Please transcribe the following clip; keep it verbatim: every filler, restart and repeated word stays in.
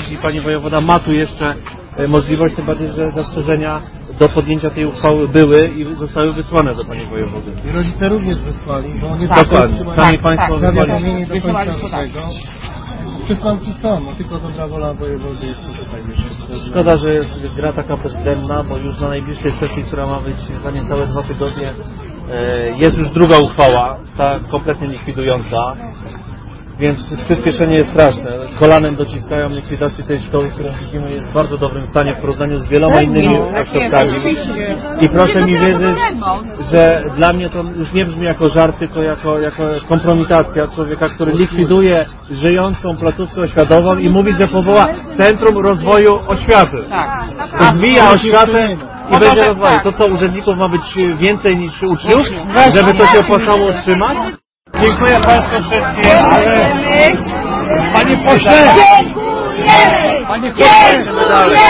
zrobić i pani wojewoda ma tu jeszcze możliwość, tym bardziej, że zastrzeżenia do podjęcia tej uchwały były i zostały wysłane do pani wojewody. I rodzice również wysłali, bo nie tak, dokładnie. Sami państwo wysłali. Do końca tego. Przesłanki są, no tylko dobra wola wojewody jest tutaj. Szkoda, że jest gra taka bezcenna, bo już na najbliższej sesji, która ma być za niecałe dwa tygodnie, jest już druga uchwała, ta kompletnie likwidująca. Więc przyspieszenie jest straszne. Kolanem dociskają likwidację tej szkoły, którą widzimy jest w bardzo dobrym stanie w porównaniu z wieloma innymi ośrodkami. I proszę mi wierzyć, że dla mnie to już nie brzmi jako żart, tylko jako, jako kompromitacja człowieka, który likwiduje żyjącą placówkę oświatową i mówi, że powoła Centrum Rozwoju Oświaty. Rozwija oświatę i będzie rozwoju. To co, urzędników ma być więcej niż uczniów, żeby to się opłacało utrzymać? Dziękuję Państwu wszystkim, ale Panie pośle! Panie pośle!